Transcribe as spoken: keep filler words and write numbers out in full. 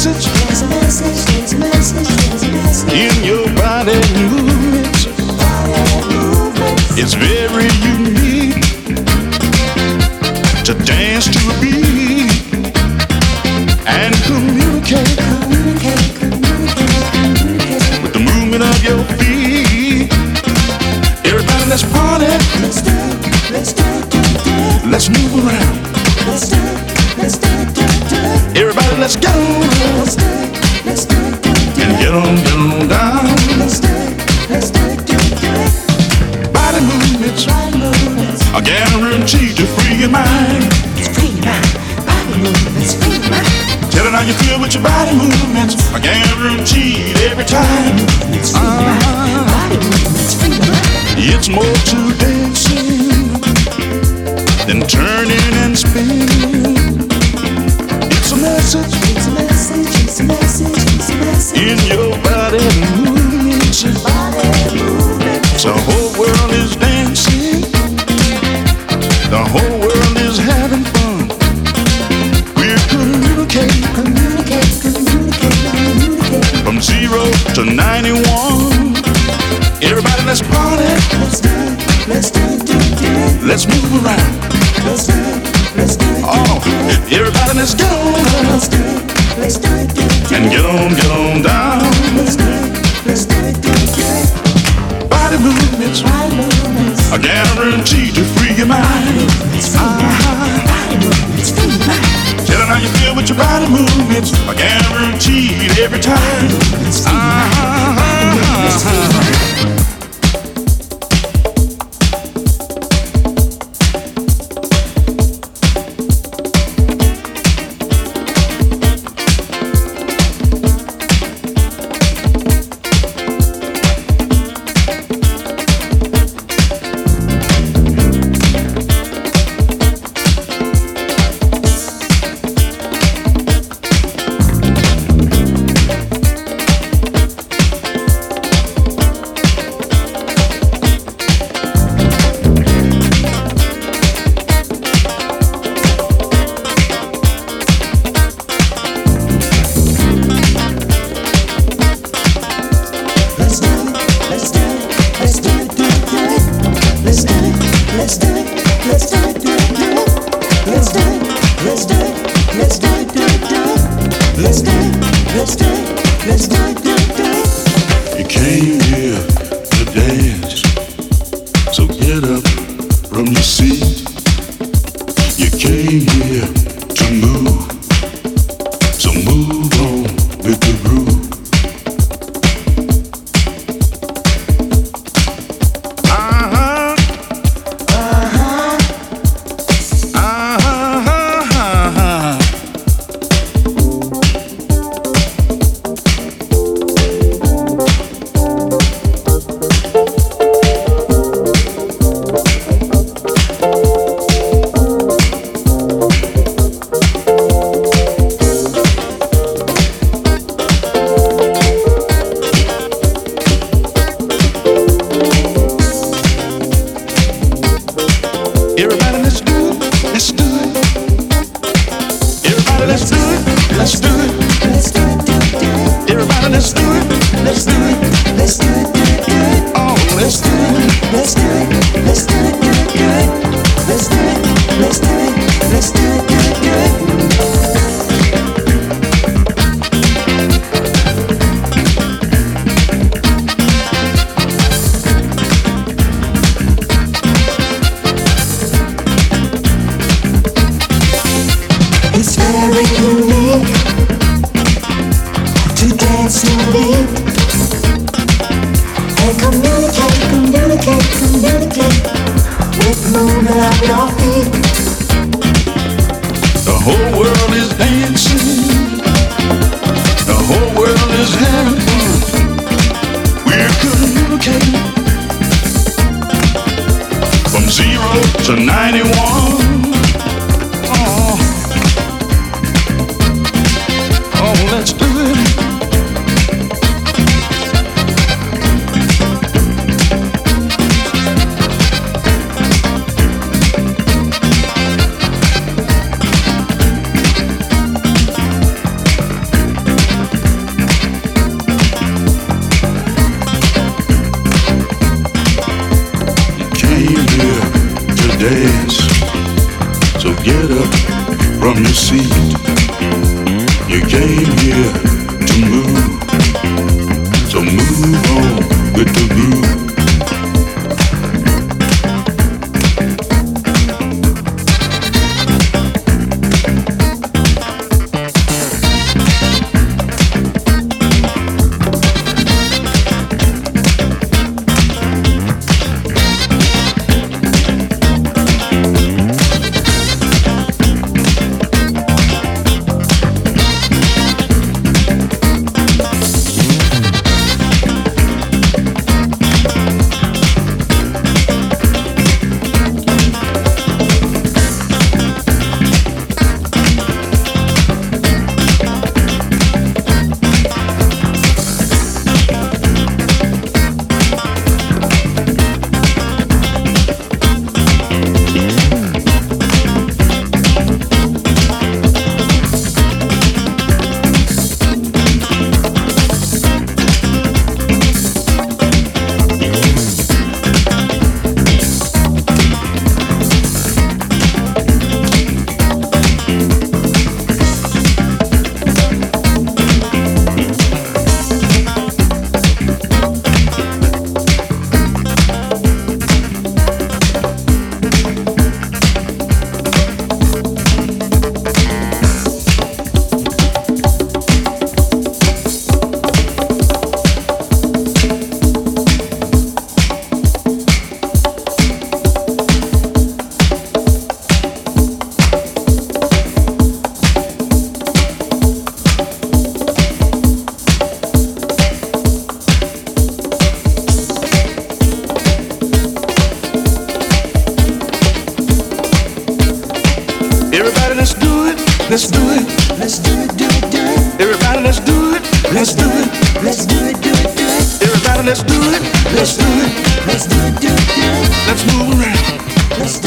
message, there's a message, there's a message, there's a message in your body movements. Body movements. It's very unique to dance to a beat and communicate, communicate, communicate, communicate with the movement of your feet. Everybody, let's party. Let's do it, let's do it, do it, do it. Let's move around. Let's do it, let's do it, do it, do it. Everybody, let's go. Let's do it, let's do it, do it, do it. And get on, get on down. Let's do it, let's do it, do it, do it. Body movements, body movements are guaranteed to free your mind. It's free your mind. Body movements, free your mind. Tell it how you feel with your body movements are guaranteed every time. It's free your mind. Body movements, free your mind. It's more to dancing than turning and spinning. It's a message, it's a message, it's a message, it's a message in your body movements. Body movements. The whole world is dancing. The whole world is having fun. We're communicating, communicate, communicate, communicate from zero to ninety-one. Everybody, let's party. Let's do it, let's do it, do it, do it. Let's move around. Let's do it, let's do it. Oh, everybody, let's go. Let's do it, let's do it, do it, do it. And get on, get on down. Let's do it, let's do it, do it, do it. Body movements, body movements are guaranteed to free your mind. It's free your mind. Body movements, free your mind. Tell them how you feel with your body movements are guaranteed every time. It's free your mind. Body movements, free your mind. dance. So get up from your seat. You came here to move. So move on with the groove. Let's do it. Let's do it, do it, do it. Everybody, let's do it. Let's do it. Let's do it, do it, do it. Everybody, let's do it. Let's do it. Let's do it, do it, do it. Let's move around. Let's do it.